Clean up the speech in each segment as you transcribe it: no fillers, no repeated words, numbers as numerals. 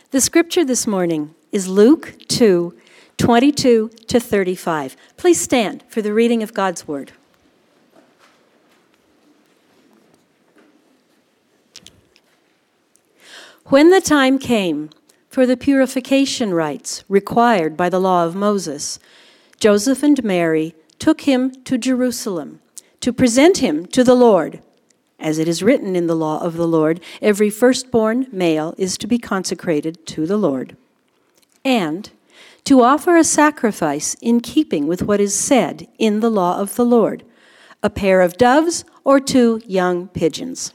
The scripture this morning is Luke 2:22 to 35. Please stand for the reading of God's word. When the time came for the purification rites required by the law of Moses, Joseph and Mary took him to Jerusalem to present him to the Lord. As it is written in the law of the Lord, every firstborn male is to be consecrated to the Lord, and to offer a sacrifice in keeping with what is said in the law of the Lord, a pair of doves or 2 young pigeons.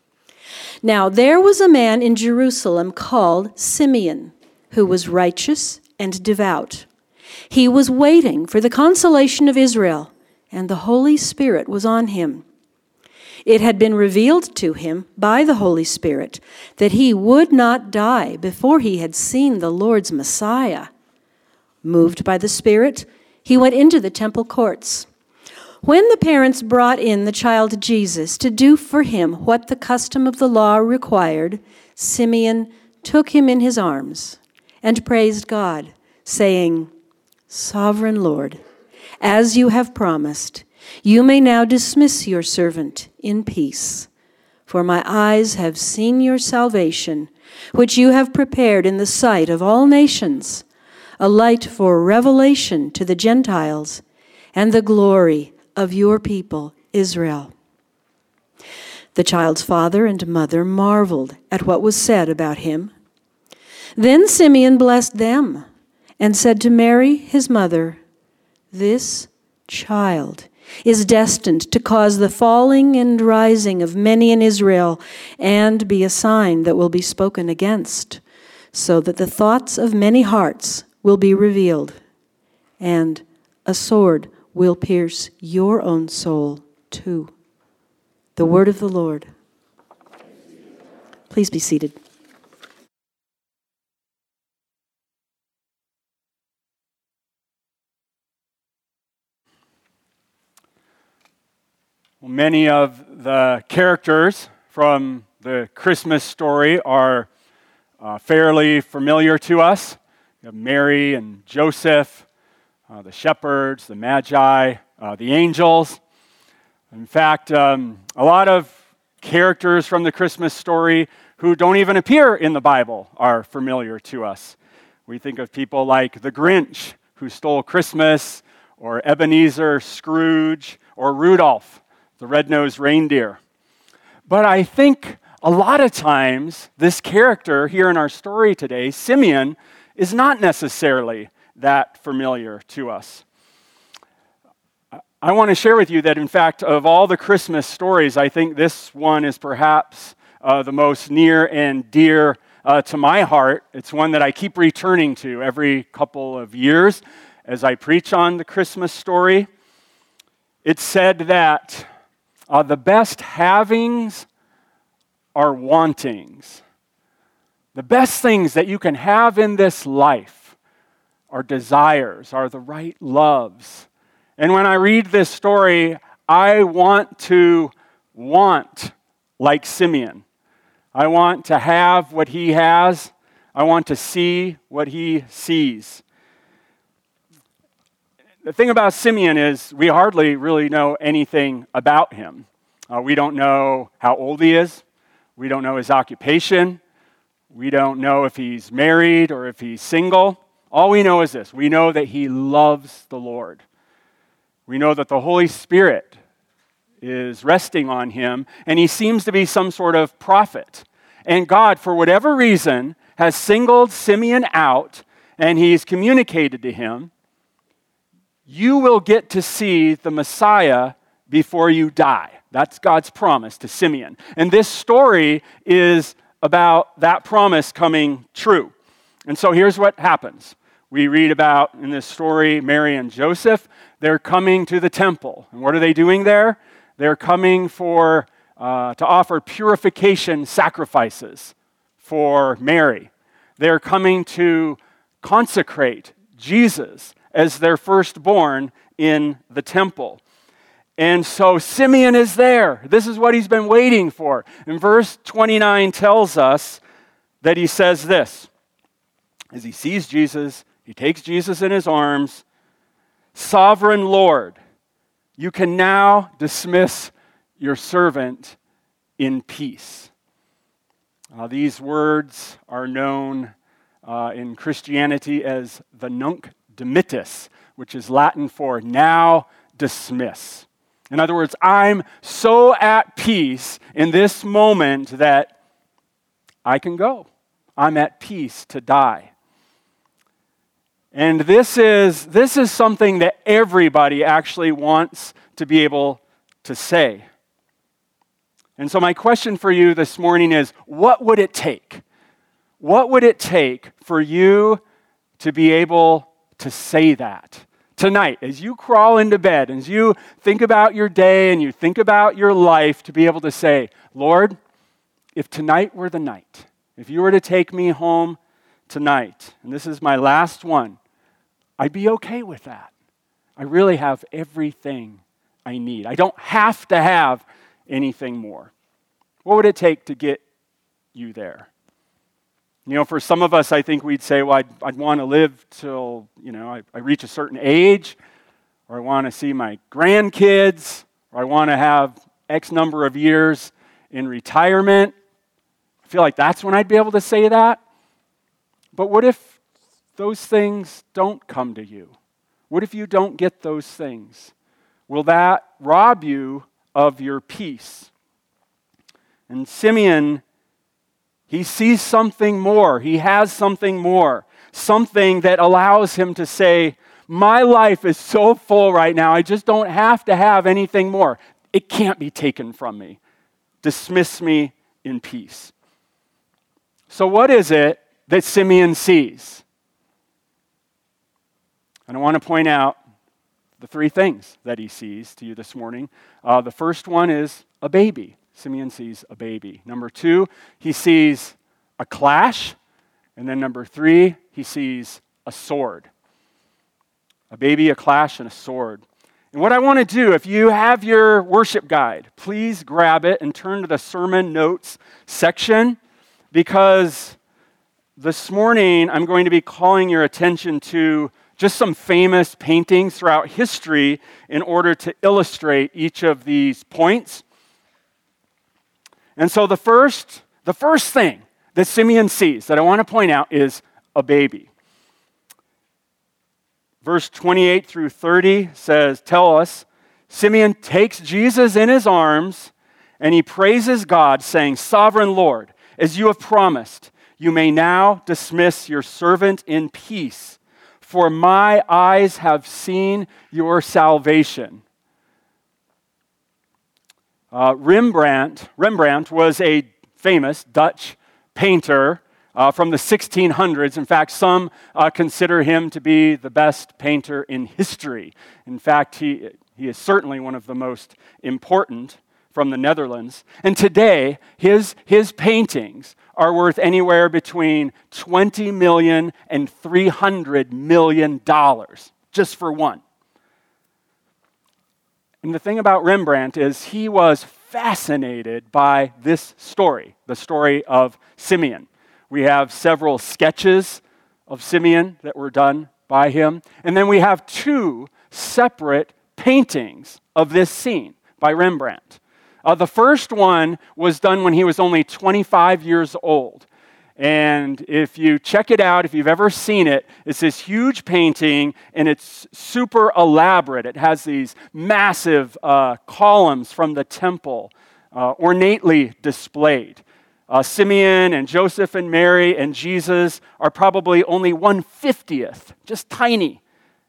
Now there was a man in Jerusalem called Simeon, who was righteous and devout. He was waiting for the consolation of Israel, and the Holy Spirit was on him. It had been revealed to him by the Holy Spirit that he would not die before he had seen the Lord's Messiah. Moved by the Spirit, he went into the temple courts. When the parents brought in the child Jesus to do for him what the custom of the law required, Simeon took him in his arms and praised God, saying, "Sovereign Lord, as you have promised, you may now dismiss your servant in peace. For my eyes have seen your salvation, which you have prepared in the sight of all nations, a light for revelation to the Gentiles, and the glory of your people, Israel." The child's father and mother marveled at what was said about him. Then Simeon blessed them and said to Mary, his mother, "This child is destined to cause the falling and rising of many in Israel and be a sign that will be spoken against, so that the thoughts of many hearts will be revealed, and a sword will pierce your own soul too." The word of the Lord. Please be seated. Well, many of the characters from the Christmas story are fairly familiar to us. You have Mary and Joseph, the shepherds, the magi, the angels. In fact, a lot of characters from the Christmas story who don't even appear in the Bible are familiar to us. We think of people like the Grinch, who stole Christmas, or Ebenezer Scrooge, or Rudolph, the red-nosed reindeer. But I think a lot of times this character here in our story today, Simeon, is not necessarily that familiar to us. I want to share with you that, in fact, of all the Christmas stories, I think this one is perhaps the most near and dear to my heart. It's one that I keep returning to every couple of years as I preach on the Christmas story. It's said that the best havings are wantings. The best things that you can have in this life are desires, are the right loves. And when I read this story, I want to want like Simeon. I want to have what he has. I want to see what he sees. The thing about Simeon is we hardly really know anything about him. We don't know how old he is. We don't know his occupation. We don't know if he's married or if he's single. All we know is this. We know that he loves the Lord. We know that the Holy Spirit is resting on him, and he seems to be some sort of prophet. And God, for whatever reason, has singled Simeon out, and he's communicated to him, "You will get to see the Messiah before you die." That's God's promise to Simeon. And this story is about that promise coming true. And so here's what happens. We read about in this story Mary and Joseph. They're coming to the temple. And what are they doing there? They're coming to offer purification sacrifices for Mary. They're coming to consecrate Jesus as their firstborn in the temple. And so Simeon is there. This is what he's been waiting for. And verse 29 tells us that he says this, as he sees Jesus, he takes Jesus in his arms. Sovereign Lord, you can now dismiss your servant in peace. These words are known in Christianity as the Nunc Dimittis, which is Latin for now dismiss. In other words, I'm so at peace in this moment that I can go. I'm at peace to die. And this is something that everybody actually wants to be able to say. And so my question for you this morning is, what would it take? What would it take for you to be able to say that tonight, as you crawl into bed, as you think about your day and you think about your life, to be able to say, Lord, if tonight were the night, if you were to take me home tonight, and this is my last one, I'd be okay with that. I really have everything I need. I don't have to have anything more. What would it take to get you there? You know, for some of us, I think we'd say, well, I'd want to live till, I reach a certain age, or I want to see my grandkids, or I want to have X number of years in retirement. I feel like that's when I'd be able to say that. But what if those things don't come to you? What if you don't get those things? Will that rob you of your peace? And Simeon, he sees something more. He has something more. Something that allows him to say, my life is so full right now, I just don't have to have anything more. It can't be taken from me. Dismiss me in peace. So what is it that Simeon sees? And I want to point out the three things that he sees to you this morning. The first one is a baby. Simeon sees a baby. Number two, he sees a clash. And then number three, he sees a sword. A baby, a clash, and a sword. And what I want to do, if you have your worship guide, please grab it and turn to the sermon notes section, because this morning I'm going to be calling your attention to just some famous paintings throughout history in order to illustrate each of these points. And so the first thing that Simeon sees that I want to point out is a baby. Verse 28 through 30 tell us, Simeon takes Jesus in his arms and he praises God, saying, Sovereign Lord, as you have promised, you may now dismiss your servant in peace, for my eyes have seen your salvation. Rembrandt was a famous Dutch painter from the 1600s. In fact, some consider him to be the best painter in history. In fact, he is certainly one of the most important from the Netherlands. And today, his paintings are worth anywhere between $20 million and $300 million, just for one. And the thing about Rembrandt is he was fascinated by this story, the story of Simeon. We have several sketches of Simeon that were done by him. And then we have two separate paintings of this scene by Rembrandt. The first one was done when he was only 25 years old. And if you check it out, if you've ever seen it, it's this huge painting, and it's super elaborate. It has these massive columns from the temple, ornately displayed. Simeon and Joseph and Mary and Jesus are probably only 1/50th, just tiny,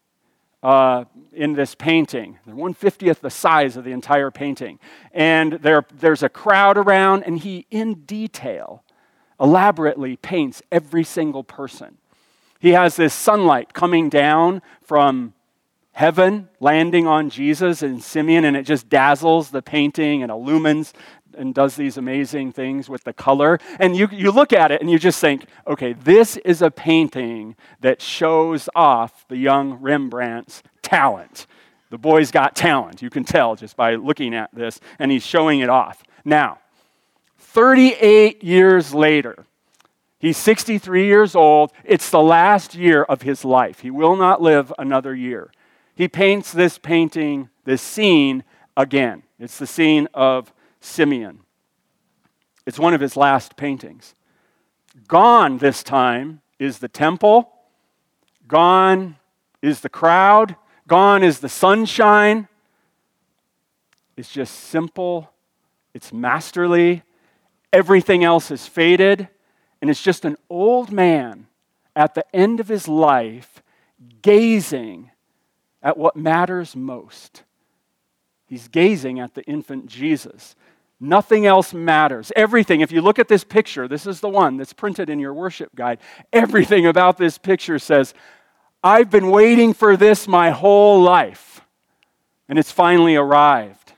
in this painting. They're 1/50th the size of the entire painting. And there's a crowd around, and he, in detail, elaborately paints every single person. He has this sunlight coming down from heaven, landing on Jesus and Simeon, and it just dazzles the painting and illumines and does these amazing things with the color. And you look at it and you just think, okay, this is a painting that shows off the young Rembrandt's talent. The boy's got talent, you can tell just by looking at this, and he's showing it off. Now, 38 years later, He's 63 years old. It's the last year of his life. He will not live another year. He paints this painting, this scene again. It's the scene of Simeon. It's one of his last paintings. Gone this time is the temple. Gone is the crowd. Gone is the sunshine. It's just simple. It's masterly. Everything else is faded. And it's just an old man at the end of his life gazing at what matters most. He's gazing at the infant Jesus. Nothing else matters. Everything, if you look at this picture, this is the one that's printed in your worship guide. Everything about this picture says, I've been waiting for this my whole life, and it's finally arrived.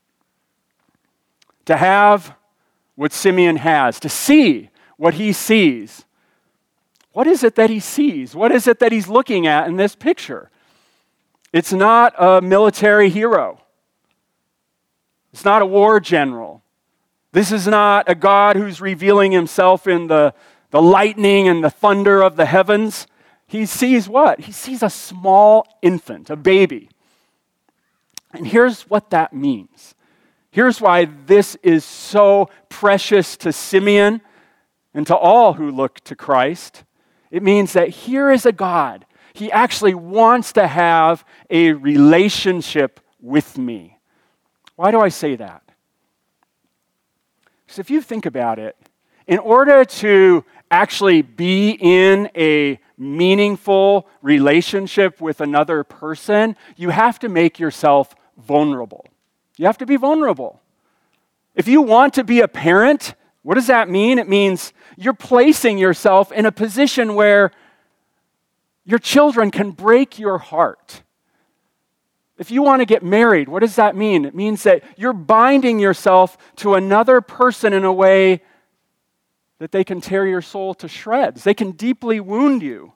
To have what Simeon has, to see what he sees. What is it that he sees? What is it that he's looking at in this picture? It's not a military hero. It's not a war general. This is not a God who's revealing himself in the lightning and the thunder of the heavens. He sees what? He sees a small infant, a baby. And here's what that means. Here's why this is so precious to Simeon and to all who look to Christ. It means that here is a God. He actually wants to have a relationship with me. Why do I say that? Because if you think about it, in order to actually be in a meaningful relationship with another person, you have to make yourself vulnerable. You have to be vulnerable. If you want to be a parent, what does that mean? It means you're placing yourself in a position where your children can break your heart. If you want to get married, what does that mean? It means that you're binding yourself to another person in a way that they can tear your soul to shreds. They can deeply wound you.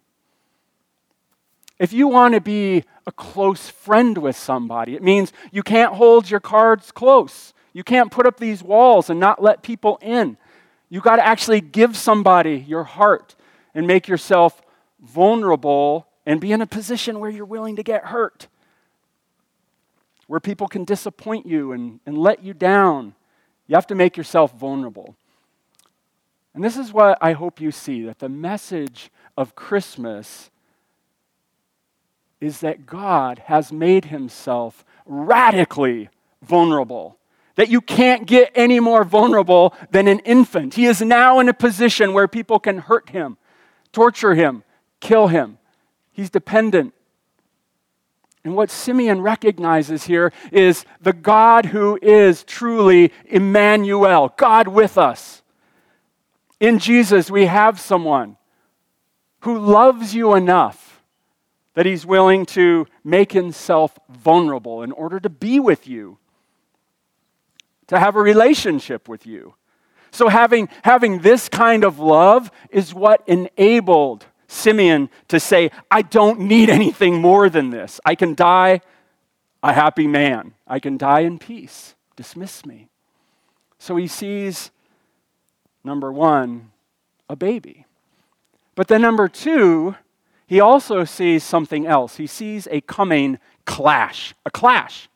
If you want to be a close friend with somebody, it means you can't hold your cards close. You can't put up these walls and not let people in. You got to actually give somebody your heart and make yourself vulnerable and be in a position where you're willing to get hurt, where people can disappoint you and let you down. You have to make yourself vulnerable. And this is what I hope you see, that the message of Christmas is that God has made himself radically vulnerable. That you can't get any more vulnerable than an infant. He is now in a position where people can hurt him, torture him, kill him. He's dependent. And what Simeon recognizes here is the God who is truly Emmanuel, God with us. In Jesus, we have someone who loves you enough that he's willing to make himself vulnerable in order to be with you, to have a relationship with you. So having this kind of love is what enabled Simeon to say, I don't need anything more than this. I can die a happy man. I can die in peace. Dismiss me. So he sees, number one, a baby. But then number two, he also sees something else. He sees a coming clash, a clash.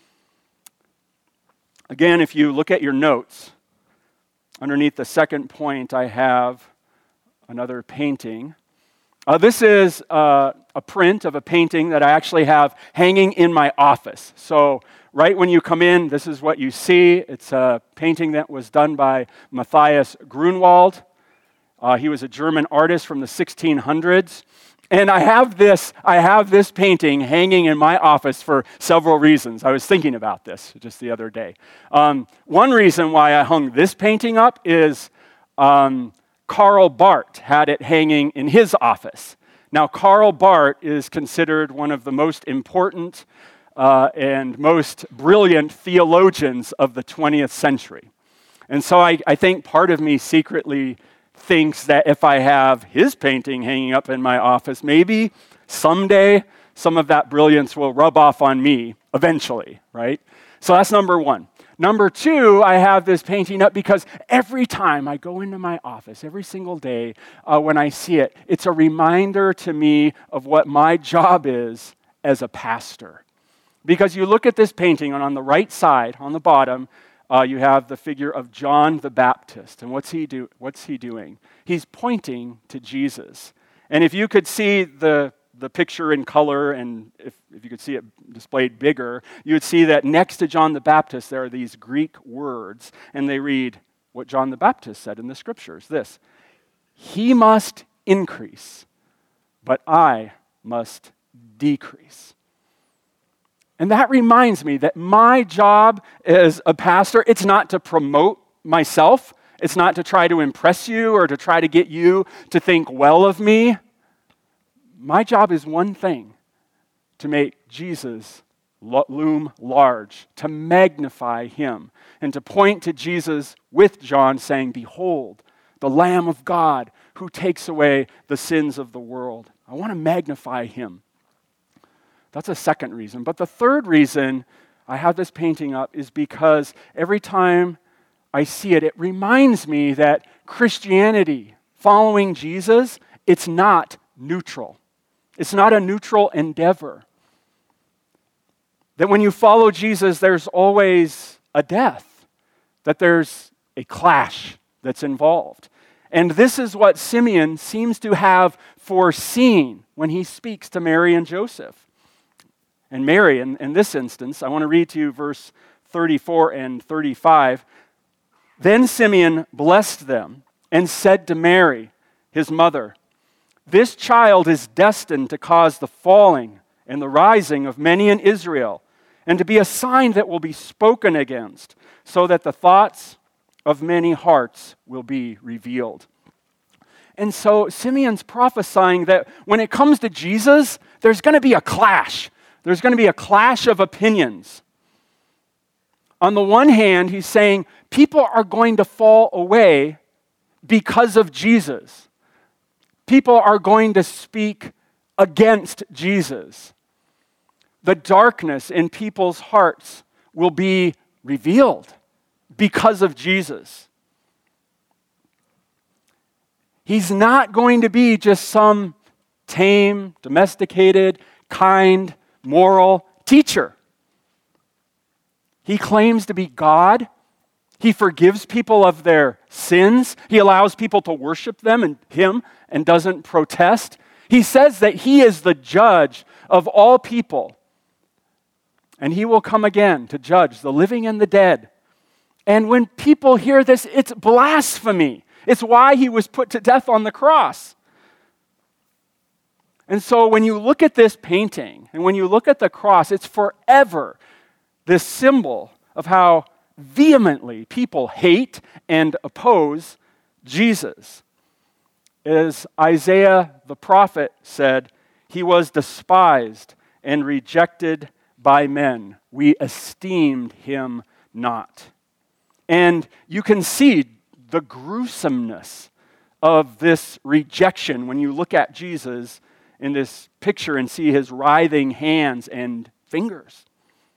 Again, if you look at your notes, underneath the second point, I have another painting. This is a print of a painting that I actually have hanging in my office. So right when you come in, this is what you see. It's a painting that was done by Matthias Grunwald. He was a German artist from the 1600s. And I have this painting hanging in my office for several reasons. I was thinking about this just the other day. One reason why I hung this painting up is Karl Barth had it hanging in his office. Now, Karl Barth is considered one of the most important and most brilliant theologians of the 20th century. And so I think part of me secretly thinks that if I have his painting hanging up in my office, maybe someday some of that brilliance will rub off on me eventually, right? So that's number one. Number two, I have this painting up because every time I go into my office, every single day when I see it, it's a reminder to me of what my job is as a pastor. Because you look at this painting, and on the right side, on the bottom, you have the figure of John the Baptist. And what's he doing? He's pointing to Jesus. And if you could see the picture in color, and if you could see it displayed bigger, you would see that next to John the Baptist, there are these Greek words, and they read what John the Baptist said in the scriptures, this: "He must increase, but I must decrease." And that reminds me that my job as a pastor, it's not to promote myself, it's not to try to impress you or to try to get you to think well of me. My job is one thing: to make Jesus loom large, to magnify him, and to point to Jesus with John saying, "Behold, the Lamb of God who takes away the sins of the world." I want to magnify him. That's a second reason. But the third reason I have this painting up is because every time I see it, it reminds me that Christianity, following Jesus, it's not neutral. It's not a neutral endeavor. That when you follow Jesus, there's always a death, that there's a clash that's involved. And this is what Simeon seems to have foreseen when he speaks to Mary and Joseph. And Mary, in this instance, I want to read to you verse 34 and 35. "Then Simeon blessed them and said to Mary, his mother, 'This child is destined to cause the falling and the rising of many in Israel, and to be a sign that will be spoken against, so that the thoughts of many hearts will be revealed.'" And so Simeon's prophesying that when it comes to Jesus, there's going to be a clash. There's going to be a clash of opinions. On the one hand, he's saying people are going to fall away because of Jesus. People are going to speak against Jesus. The darkness in people's hearts will be revealed because of Jesus. He's not going to be just some tame, domesticated, kind, moral teacher. He claims to be God. He forgives people of their sins. He allows people to worship him and doesn't protest. He says that he is the judge of all people. And he will come again to judge the living and the dead. And when people hear this, it's blasphemy. It's why he was put to death on the cross. And so when you look at this painting, and when you look at the cross, it's forever this symbol of how vehemently people hate and oppose Jesus. As Isaiah the prophet said, "He was despised and rejected by men. We esteemed him not." And you can see the gruesomeness of this rejection when you look at Jesus in this picture and see his writhing hands and fingers.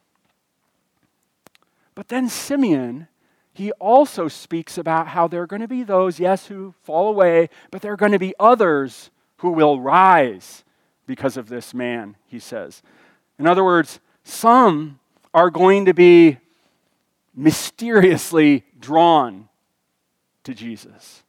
But then Simeon, he also speaks about how there are going to be those, yes, who fall away, but there are going to be others who will rise because of this man, he says. In other words, some are going to be mysteriously drawn to Jesus.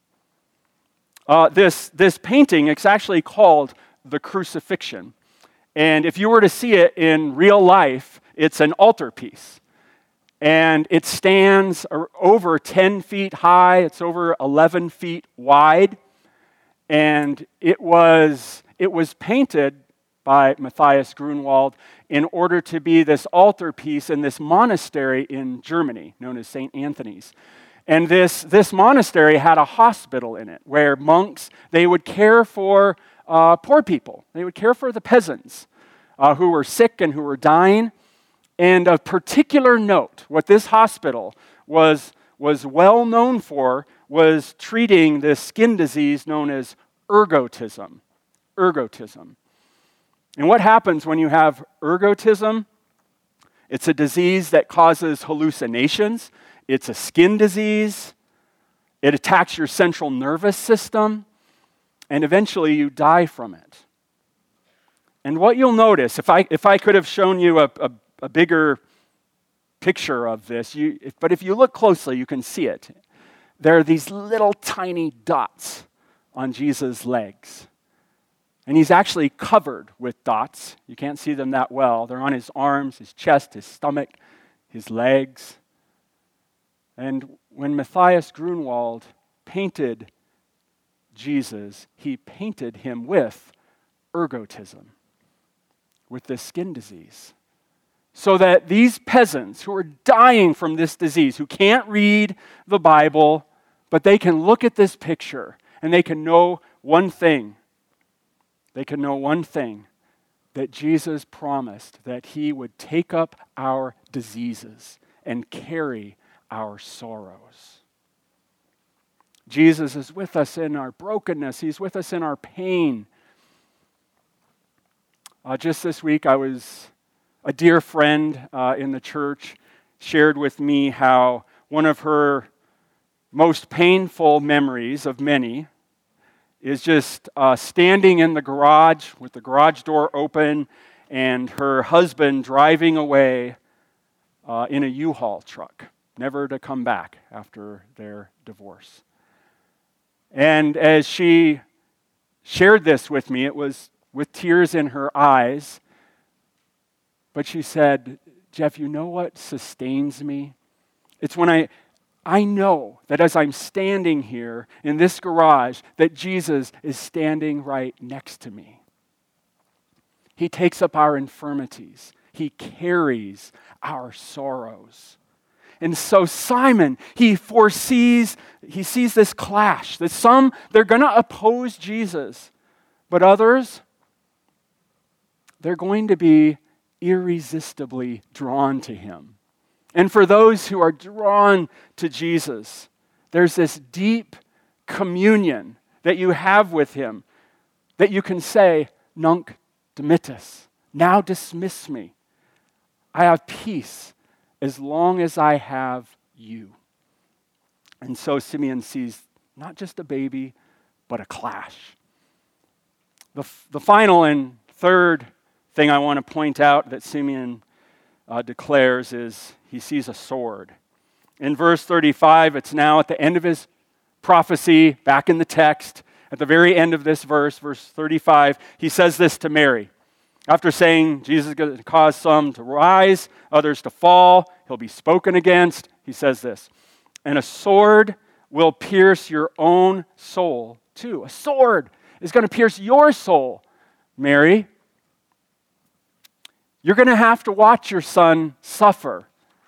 This painting, it's actually called the Crucifixion. And if you were to see it in real life, it's an altarpiece. And it stands over 10 feet high. It's over 11 feet wide. And it was painted by Matthias Grunwald in order to be this altarpiece in this monastery in Germany known as St. Anthony's. And this monastery had a hospital in it where monks, they would care for poor people. They would care for the peasants who were sick and who were dying. And of particular note, what this hospital was well known for was treating this skin disease known as ergotism. Ergotism. And what happens when you have ergotism? It's a disease that causes hallucinations. It's a skin disease. It attacks your central nervous system, and eventually you die from it. And what you'll notice, if I could have shown you a bigger picture of this, but if you look closely, you can see it. There are these little tiny dots on Jesus' legs. And he's actually covered with dots. You can't see them that well. They're on his arms, his chest, his stomach, his legs. And when Matthias Grunwald painted Jesus, he painted him with ergotism, with this skin disease. So that these peasants who are dying from this disease, who can't read the Bible, but they can look at this picture and they can know one thing. They can know one thing, that Jesus promised that he would take up our diseases and carry our sorrows. Jesus is with us in our brokenness. He's with us in our pain. Just this week, a dear friend in the church shared with me how one of her most painful memories of many is just standing in the garage with the garage door open and her husband driving away in a U-Haul truck, never to come back after their divorce. And as she shared this with me, it was with tears in her eyes, but she said, "Jeff, you know what sustains me? It's when I know that as I'm standing here in this garage, that Jesus is standing right next to me. He takes up our infirmities. He carries our sorrows." And so Simon, he sees this clash, that some, they're going to oppose Jesus, but others, they're going to be irresistibly drawn to him. And for those who are drawn to Jesus, there's this deep communion that you have with him, that you can say, "Nunc dimittis," now dismiss me. I have peace as long as I have you. And so Simeon sees not just a baby, but a clash. The final and third thing I want to point out that Simeon declares is he sees a sword. In verse 35, it's now at the end of his prophecy, back in the text, at the very end of this verse 35, he says this to Mary. After saying Jesus is going to cause some to rise, others to fall, he'll be spoken against, he says this, "And a sword will pierce your own soul too." A sword is going to pierce your soul, Mary. You're going to have to watch your son suffer.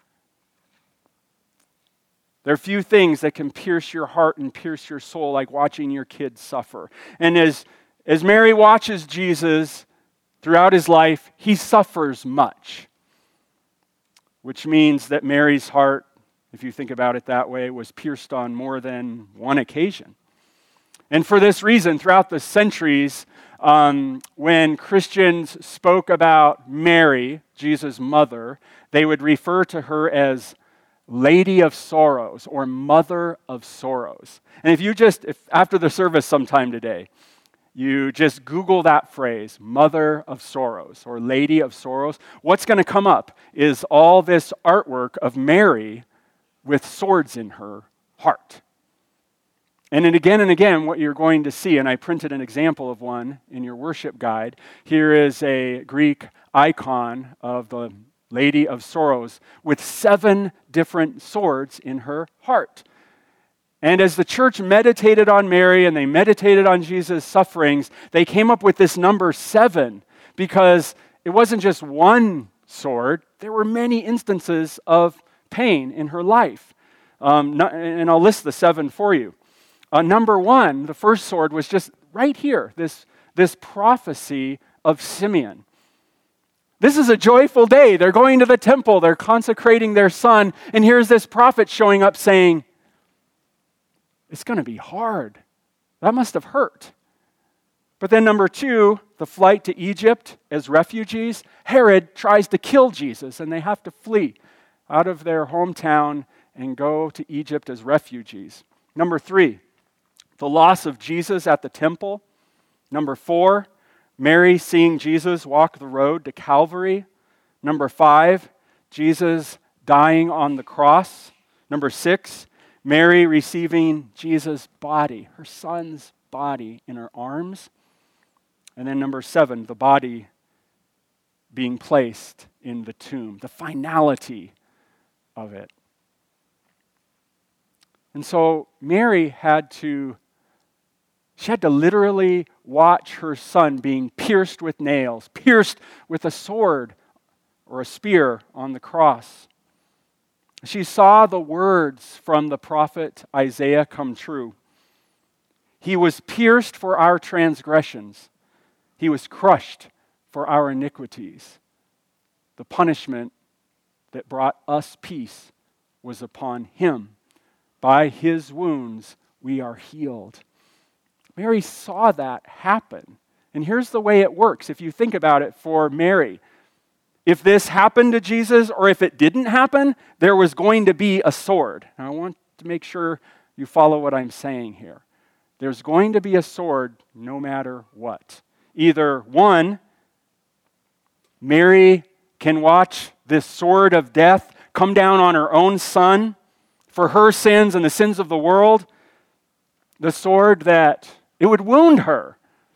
There are few things that can pierce your heart and pierce your soul like watching your kids suffer. And as Mary watches Jesus throughout his life, he suffers much, which means that Mary's heart, if you think about it that way, was pierced on more than one occasion. And for this reason, throughout the centuries, when Christians spoke about Mary, Jesus' mother, they would refer to her as Lady of Sorrows or Mother of Sorrows. And if after the service sometime today, you just Google that phrase, Mother of Sorrows or Lady of Sorrows, what's going to come up is all this artwork of Mary with swords in her heart. And again, what you're going to see, and I printed an example of one in your worship guide, here is a Greek icon of the Lady of Sorrows with 7 different swords in her heart. And as the church meditated on Mary and they meditated on Jesus' sufferings, they came up with this number 7 because it wasn't just one sword. There were many instances of pain in her life. And I'll list the 7 for you. Number 1, the first sword was just right here, this prophecy of Simeon. This is a joyful day. They're going to the temple. They're consecrating their son. And here's this prophet showing up saying, it's going to be hard. That must have hurt. But then number 2, the flight to Egypt as refugees, Herod tries to kill Jesus, and they have to flee out of their hometown and go to Egypt as refugees. Number 3, the loss of Jesus at the temple. Number 4, Mary seeing Jesus walk the road to Calvary. Number 5, Jesus dying on the cross. Number 6, Mary receiving Jesus' body, her son's body, in her arms. And then number 7, the body being placed in the tomb, the finality of it. And so Mary had to literally watch her son being pierced with nails, pierced with a sword or a spear on the cross. She saw the words from the prophet Isaiah come true. He was pierced for our transgressions. He was crushed for our iniquities. The punishment that brought us peace was upon him. By his wounds we are healed. Mary saw that happen. And here's the way it works, if you think about it for Mary. If this happened to Jesus or if it didn't happen, there was going to be a sword. Now, I want to make sure you follow what I'm saying here. There's going to be a sword no matter what. Either one, Mary can watch this sword of death come down on her own son for her sins and the sins of the world, the sword that it would wound her.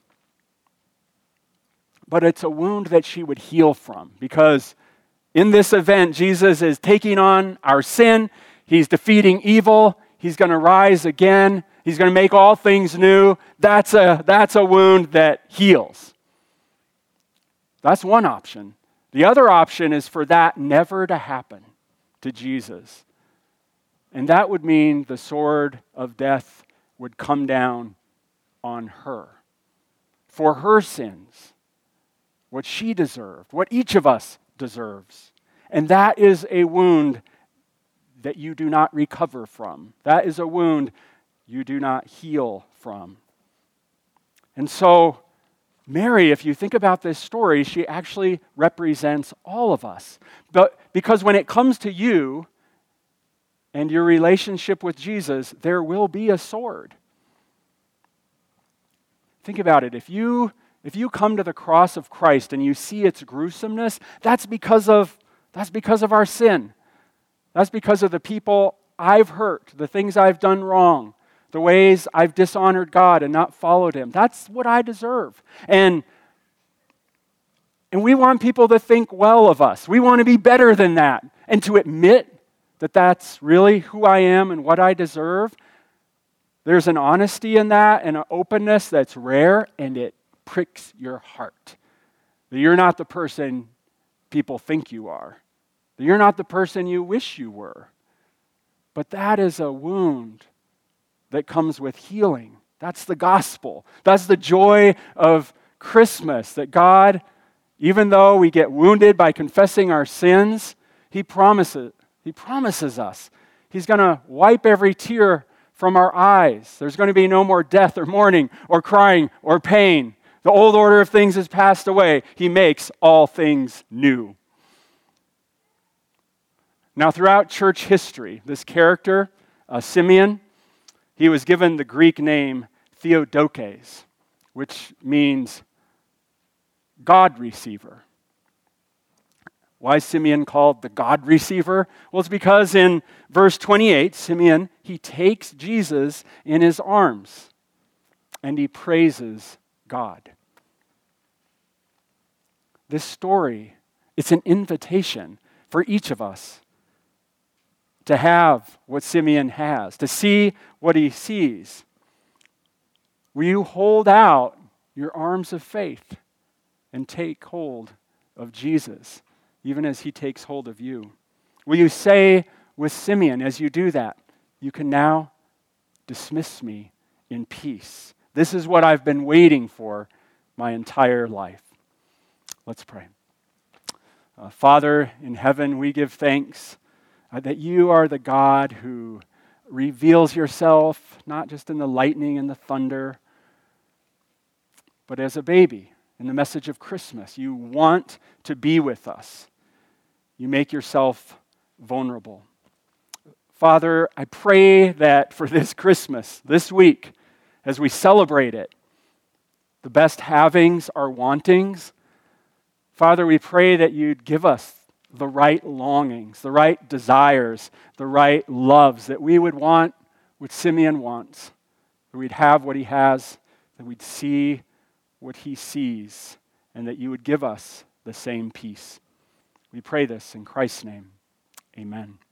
But it's a wound that she would heal from, because in this event, Jesus is taking on our sin. He's defeating evil. He's going to rise again. He's going to make all things new. That's a wound that heals. That's one option. The other option is for that never to happen to Jesus. And that would mean the sword of death would come down on her for her sins, what she deserved, what each of us deserves. And that is a wound that you do not recover from. That is a wound you do not heal from. And so, Mary, if you think about this story, she actually represents all of us. But because when it comes to you and your relationship with Jesus, there will be a sword. Think about it. If you come to the cross of Christ and you see its gruesomeness, that's because of our sin. That's because of the people I've hurt, the things I've done wrong, the ways I've dishonored God and not followed Him. That's what I deserve. And we want people to think well of us. We want to be better than that. And to admit that that's really who I am and what I deserve, there's an honesty in that and an openness that's rare, and it pricks your heart. That you're not the person people think you are. That you're not the person you wish you were. But that is a wound that comes with healing. That's the gospel. That's the joy of Christmas, that God, even though we get wounded by confessing our sins, He promises us. He's going to wipe every tear from our eyes. There's going to be no more death or mourning or crying or pain. The old order of things has passed away. He makes all things new. Now, throughout church history, this character, Simeon, he was given the Greek name Theotokos, which means God receiver. Why is Simeon called the God receiver? Well, it's because in verse 28, Simeon, he takes Jesus in his arms and he praises God. This story, it's an invitation for each of us to have what Simeon has, to see what he sees. Will you hold out your arms of faith and take hold of Jesus, even as He takes hold of you? Will you say with Simeon as you do that, you can now dismiss me in peace. This is what I've been waiting for my entire life. Let's pray. Father in heaven, we give thanks that You are the God who reveals Yourself, not just in the lightning and the thunder, but as a baby, in the message of Christmas. You want to be with us. You make yourself vulnerable. Father, I pray that for this Christmas, this week, as we celebrate it, the best havings are wantings. Father, we pray that you'd give us the right longings, the right desires, the right loves that we would want what Simeon wants, that we'd have what he has, that we'd see what he sees, and that you would give us the same peace. We pray this in Christ's name. Amen.